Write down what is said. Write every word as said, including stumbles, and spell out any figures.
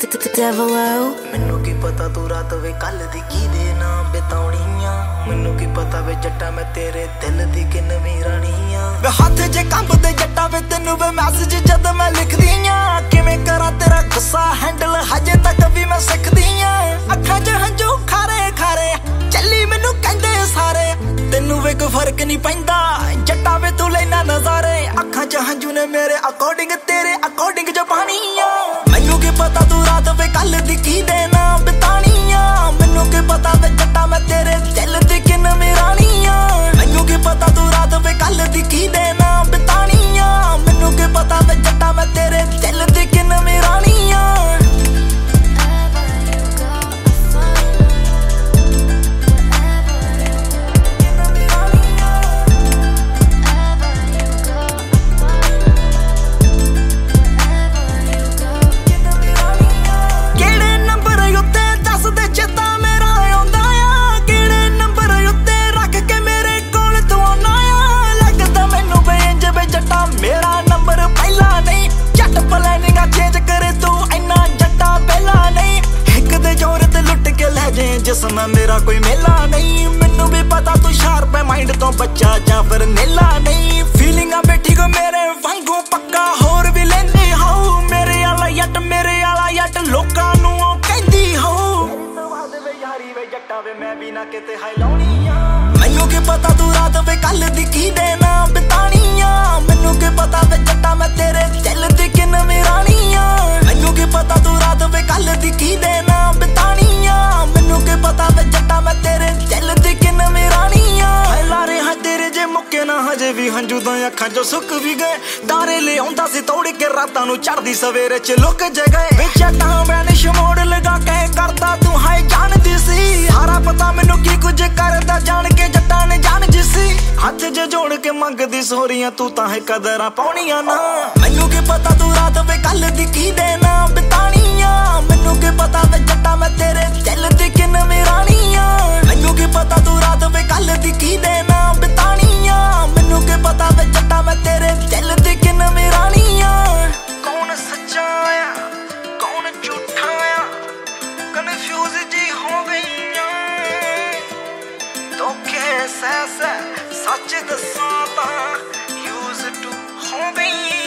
Devil ਮੈਨੂੰ ਕੀ ਪਤਾ ਤੂੰ ਰਾਤ ਵੇ ਕੱਲ ਦੀ ਕੀ ਦੇ ਨਾਮ ਬਿਤਾਉਣੀਆਂ ਮੈਨੂੰ ਕੀ ਪਤਾ ਵੇ ਜੱਟਾ ਮੈਂ ਤੇਰੇ ਦਿਲ ਦੀ ਕਿੰਨਵੀਂ ਰਾਣੀ ਆ ਵੇ ਹੱਥ ਜੇ ਕੰਬਦੇ ਜੱਟਾ ਵੇ ਤੈਨੂੰ ਵੇ ਮੈਸੇਜ ਜਦ ਮੈਂ ਲਿਖਦੀ ਆ ਕਿਵੇਂ ਕਰਾਂ ਤੇਰਾ ਗੁੱਸਾ ਹੈਂਡਲ ਹਜੇ ਤੱਕ ਵੀ ਮੈਂ ਸਿੱਖਦੀ ਆ ਅੱਖਾਂ 'ਚ ਹੰਝੂ ਖਾਰੇ ਖਾਰੇ ਚੱਲੀ ਮੈਨੂੰ ਕਹਿੰਦੇ ਸਾਰੇ ਤੈਨੂੰ ਵੇ ਕੋਈ ਫਰਕ ਨਹੀਂ ਪੈਂਦਾ ਜੱਟਾ ਵੇ ਤੂੰ ਲੈਣਾ ਨਜ਼ਾਰੇ ਅੱਖਾਂ 'ਚ ਹੰਝੂ ਨੇ ਮੇਰੇ ਅਕੋਰਡਿੰਗ ਤੇਰੇ ਅਕੋਰਡਿੰਗ ਜਬਾਨੀ ਆ ਮੈਨੂੰ ਕੀ ਪਤਾ ਤੂੰ ਰਾਤ ਵੇ ਕੱਲ ਦੀ ਕੀ ਦੇ ਨਾ ਬਿਤਾਣੀ ਆ ਮੈਨੂੰ ਕੀ ਪਤਾ ਵੇ ਜੱਟਾ ਮੈਂ ਤੇਰੇ ਦਿਲ ਦੀ ਕਿੰਨਵੀਂ ਰਾਣੀ ਆ ਮੈਨੂੰ ਕੀ ਪਤਾ ਤੂੰ ਰਾਤ ਵੇ ਕੱਲ ਦੀ ਕੀ ਦੇ ਨਾ ਬਿਤਾਣੀ ਆ ਮੈਨੂੰ ਕੀ ਪਤਾ ਵੇ ਜੱਟਾ ਮੈਂ ਤੇਰੇ ਦਿਲ ਦੀ ਕਿੰਨਵੀਂ ਰਾਣੀ ਆ ਜਿਸਮ ਮੇਰਾ ਕੋਈ ਮੇਲਾ ਨਹੀਂ ਮੈਨੂੰ ਵੀ ਪਤਾ ਤੂੰ ਸ਼ਾਰਪ ਹੈ ਮਾਈਂਡ ਤੋਂ ਬੱਚਾ ਜਾਂ ਫਿਰ ਨੇਲਾ ਨਹੀਂ ਫੀਲਿੰਗਾਂ ਬੈਠੀ ਕੋ ਮੇਰੇ ਵਾਂਗੂ ਪੱਕਾ ਹੋਰ ਵੀ ਲੈਂਦੀ ਹਾਉ ਮੇਰੇ ਵਾਲਾ ਯੱਟ ਮੇਰੇ ਵਾਲਾ ਯੱਟ ਲੋਕਾਂ ਨੂੰ ਉਹ ਕਹਿੰਦੀ ਹਾਉ ਵੇ ਯਾਰੀ ਵੇ ਜੱਟਾ ਵੇ ਮੈਂ ਵੀ ਨਾ ਕਿਤੇ ਹਾਈ ਲਾਉਣੀ ਆ ਮੈਨੂੰ ਕੀ ਪਤਾ ਤੂੰ ਰਾਤ ਵੇ ਕੱਲ ਦੀ ਕੀ ਦੇ ਨਾ ਬਿਤਾਣੀ ਆ ਮੈਨੂੰ ਕੀ ਪਤਾ ਵੇ ਜੱਟਾ ਮੈਂ ਤੇਰੇ ਦਿਲ ਦੀ ਕਿੰਨਵੀਂ ਰਾਣੀ ਆ ਮੈਨੂੰ ਕੀ ਪਤਾ ਤੂੰ ਰਾਤ ਵੇ ਕੱਲ ਦੀ ਕੀ ਦੇ ਨਾ ਬਿਤਾਣੀ ਆ ਮੈਨੂੰ ਕੀ ਪਤਾ ਵੇ ਜੱਟਾ ਮੈਂ ਤੇਰੇ ਦਿਲ ਦੀ ਕਿੰਨਵੀਂ ਰਾਣੀ ਆ ਲਾਰੇ ਹਾਂ ਤੇਰੇ ਜੇ ਮੁੱਕੇ ਨਾ ਹਜੇ ਵੀ ਹੰਝੂ ਤਾਂ ਅੱਖਾਂ 'ਚੋਂ ਸੁੱਕ ਵੀ ਗਏ ਤਾਰੇ ਲਿਆਉਂਦਾ ਸੀ ਤੋੜ ਕੇ ਰਾਤਾਂ ਨੂੰ ਚੜ੍ਹਦੀ ਸਵੇਰੇ 'ਚ ਲੁੱਕ ਜੇ ਗਏ ਵਿੱਚ ਜੱਟਾਂ ਵੈਨਿਸ਼ ਮੋੜ ਲਗਾ ਕੇ ਕਰਦਾ ਤੂੰ ਹਾਏ ਜਾਣਦੀ ਸੀ ਸਾਰਾ ਪਤਾ ਮੈਨੂੰ ਕੀ ਕੁਝ ਕਰਦਾ ਜਾਣ ਕੇ ਜੱਟਾਂ ਨੇ ਜਾਣ ਜਿਸੀ ਹੱਥ ਜੇ ਜੋੜ ਕੇ ਮੰਗਦੀ ਸੋਰੀਆਂ ਤੂੰ ਤਾਂ ਹੈ ਕਦਰਾਂ ਪਾਉਣੀਆਂ ਨਾ ਮੈਨੂੰ ਕੀ ਪਤਾ ਤੂੰ ਰਾਤ ਵੇ ਕੱਲ ਦੀ ਕੀ ਦੇ ਨਾ ਬਿਤਾਣੀ ਆ ਮੈਨੂੰ ਕੀ ਪਤਾ ਵੇ ਜੱਟਾ ਮੈਂ ਤੇਰੇ ਦਿਲ ਦੀ ਕਿੰਨਵੀਂ ਰਾਣੀ ਆ ਮੈਨੂੰ ਕੀ ਪਤਾ ਤੂੰ ਰਾਤ ਵੇ ਕੱਲ ਦੀ ਕੀ ਦੇ ਨਾ ਬਿਤਾਣੀ ਆ ਮੈਨੂੰ ਕੀ ਪਤਾ ਵੇ ਜੱਟਾ ਮੈਂ ਤੇਰੇ ਦਿਲ ਦੀ ਕਿੰਨਵੀਂ ਰਾਣੀ ਆ ਕੌਣ ਸੱਚਾ ਆ ਕੌਣ ਝੂਠਾ ਆ ਕਨਫਿਊਜ਼ ਜੀ ਹੋ ਗਈ ਆ ਧੋਖੇ ਸਹਿ ਸਹਿ ਸੱਚ ਦੱਸਾਂ ਤਾਂ ਯੂਜ਼ ਟੂ ਹੋ ਗਈ